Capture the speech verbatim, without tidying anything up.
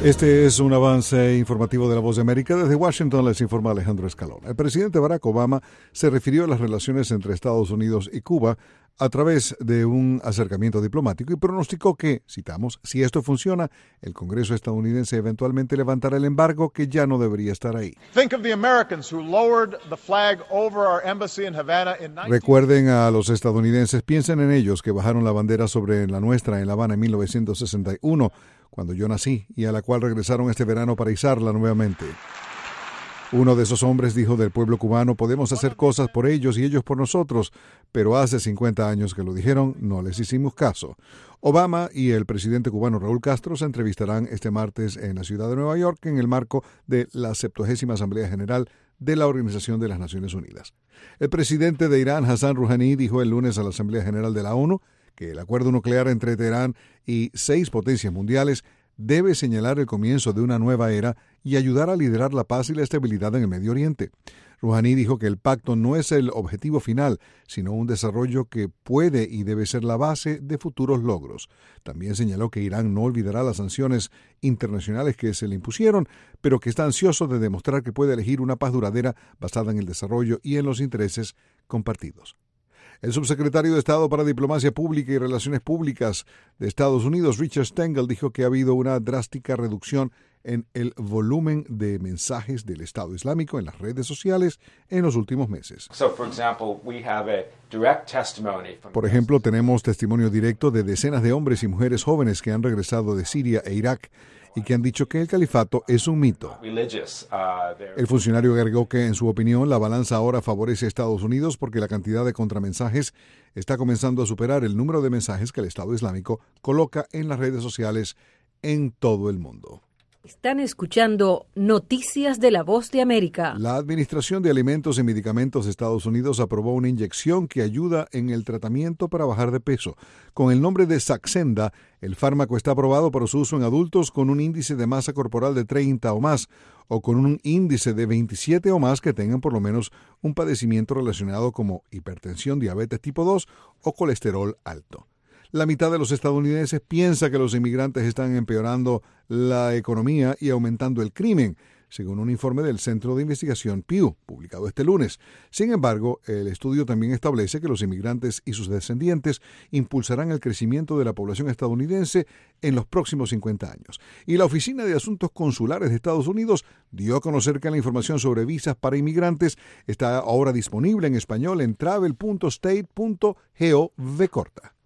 Este es un avance informativo de La Voz de América. Desde Washington les informa Alejandro Escalona. El presidente Barack Obama se refirió a las relaciones entre Estados Unidos y Cuba a través de un acercamiento diplomático y pronosticó que, citamos, si esto funciona, el Congreso estadounidense eventualmente levantará el embargo que ya no debería estar ahí. Recuerden a los estadounidenses, piensen en ellos que bajaron la bandera sobre la nuestra en La Habana en mil novecientos sesenta y uno, cuando yo nací, y a la cual regresaron este verano para izarla nuevamente. Uno de esos hombres dijo del pueblo cubano: podemos hacer cosas por ellos y ellos por nosotros, pero hace cincuenta años que lo dijeron, no les hicimos caso. Obama y el presidente cubano Raúl Castro se entrevistarán este martes en la ciudad de Nueva York en el marco de la septuagésima Asamblea General de la Organización de las Naciones Unidas. El presidente de Irán, Hassan Rouhani, dijo el lunes a la Asamblea General de la ONU que el acuerdo nuclear entre Teherán y seis potencias mundiales debe señalar el comienzo de una nueva era y ayudar a liderar la paz y la estabilidad en el Medio Oriente. Rouhani dijo que el pacto no es el objetivo final, sino un desarrollo que puede y debe ser la base de futuros logros. También señaló que Irán no olvidará las sanciones internacionales que se le impusieron, pero que está ansioso de demostrar que puede elegir una paz duradera basada en el desarrollo y en los intereses compartidos. El subsecretario de Estado para Diplomacia Pública y Relaciones Públicas de Estados Unidos, Richard Stengel, dijo que ha habido una drástica reducción en el volumen de mensajes del Estado Islámico en las redes sociales en los últimos meses. Por ejemplo, tenemos testimonio directo de decenas de hombres y mujeres jóvenes que han regresado de Siria e Irak y que han dicho que el califato es un mito. El funcionario agregó que, en su opinión, la balanza ahora favorece a Estados Unidos porque la cantidad de contramensajes está comenzando a superar el número de mensajes que el Estado Islámico coloca en las redes sociales en todo el mundo. Están escuchando Noticias de La Voz de América. La Administración de Alimentos y Medicamentos de Estados Unidos aprobó una inyección que ayuda en el tratamiento para bajar de peso. Con el nombre de Saxenda, el fármaco está aprobado para su uso en adultos con un índice de masa corporal de treinta o más, o con un índice de veintisiete o más que tengan por lo menos un padecimiento relacionado como hipertensión, diabetes tipo dos o colesterol alto. La mitad de los estadounidenses piensa que los inmigrantes están empeorando la economía y aumentando el crimen, según un informe del Centro de Investigación Pew, publicado este lunes. Sin embargo, el estudio también establece que los inmigrantes y sus descendientes impulsarán el crecimiento de la población estadounidense en los próximos cincuenta años. Y la Oficina de Asuntos Consulares de Estados Unidos dio a conocer que la información sobre visas para inmigrantes está ahora disponible en español en travel punto state punto gov corta.